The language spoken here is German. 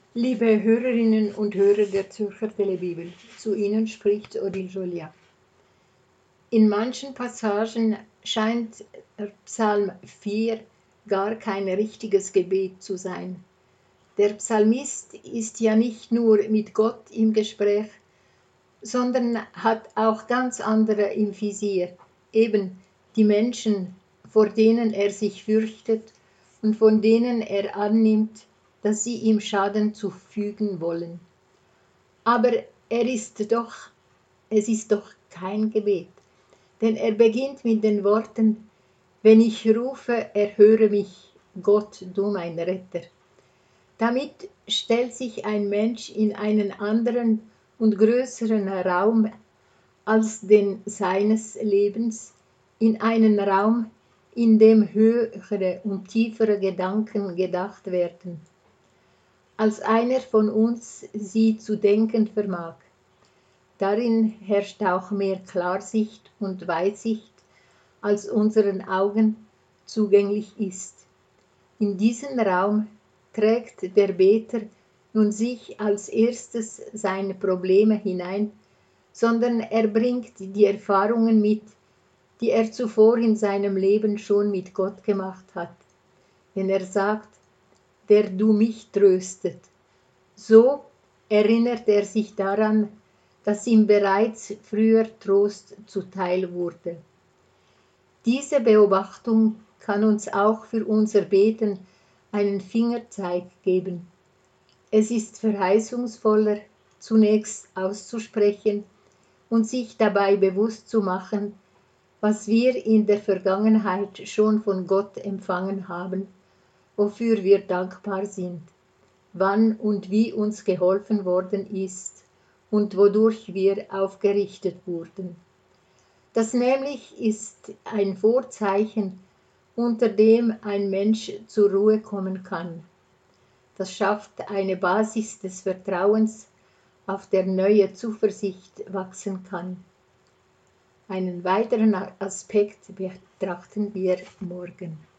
Liebe Hörerinnen und Hörer der Zürcher Telebibel, zu Ihnen spricht Odile Jolia. In manchen Passagen scheint Psalm 4 gar kein richtiges Gebet zu sein. Der Psalmist ist ja nicht nur mit Gott im Gespräch, sondern hat auch ganz andere im Visier, eben die Menschen, vor denen er sich fürchtet und von denen er annimmt, dass sie ihm Schaden zufügen wollen. Aber es ist doch kein Gebet, denn er beginnt mit den Worten: Wenn ich rufe, erhöre mich, Gott, du mein Retter. Damit stellt sich ein Mensch in einen anderen und größeren Raum als den seines Lebens, in einen Raum, in dem höhere und tiefere Gedanken gedacht werden, als einer von uns sie zu denken vermag. Darin herrscht auch mehr Klarsicht und Weitsicht, als unseren Augen zugänglich ist. In diesen Raum trägt der Beter nun sich als erstes seine Probleme hinein, sondern er bringt die Erfahrungen mit, die er zuvor in seinem Leben schon mit Gott gemacht hat. Wenn er sagt, der du mich tröstet, so erinnert er sich daran, dass ihm bereits früher Trost zuteil wurde. Diese Beobachtung kann uns auch für unser Beten einen Fingerzeig geben. Es ist verheißungsvoller, zunächst auszusprechen und sich dabei bewusst zu machen, was wir in der Vergangenheit schon von Gott empfangen haben, wofür wir dankbar sind, wann und wie uns geholfen worden ist und wodurch wir aufgerichtet wurden. Das nämlich ist ein Vorzeichen, unter dem ein Mensch zur Ruhe kommen kann. Das schafft eine Basis des Vertrauens, auf der neue Zuversicht wachsen kann. Einen weiteren Aspekt betrachten wir morgen.